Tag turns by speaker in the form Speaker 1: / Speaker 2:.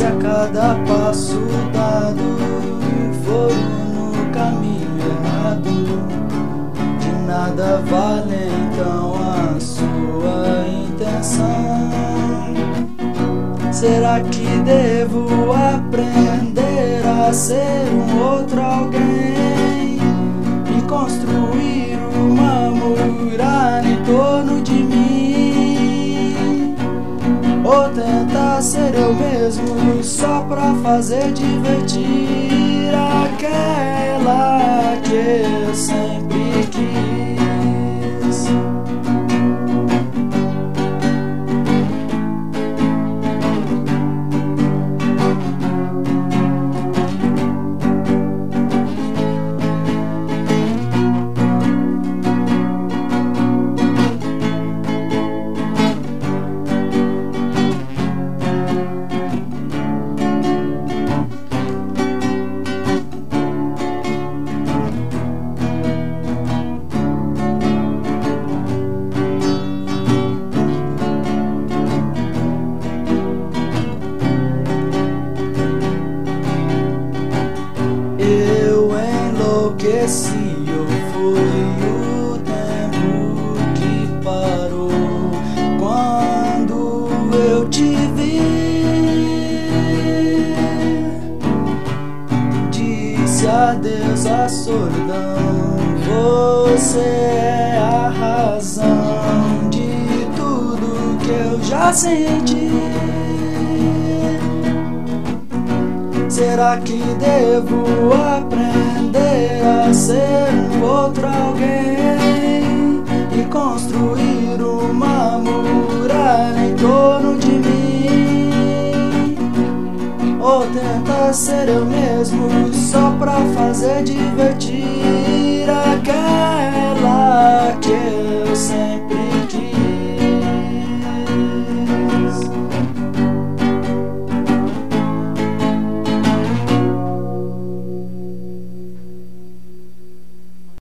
Speaker 1: a cada passo dado for no caminho errado, de nada vale então a sua intenção. Será que devo aprender a ser um outro alguém e construir uma muralha em torno de mim? Ou tentar ser eu mesmo só pra fazer divertir aquela que eu sempre quis? Ou foi o tempo que parou quando eu te vi? Disse adeus à solidão, você é a razão de tudo que eu já senti. Será que devo aprender a ser um outro alguém e construir uma muralha em torno de mim? Ou tentar ser eu mesmo só pra fazer divertir aquela que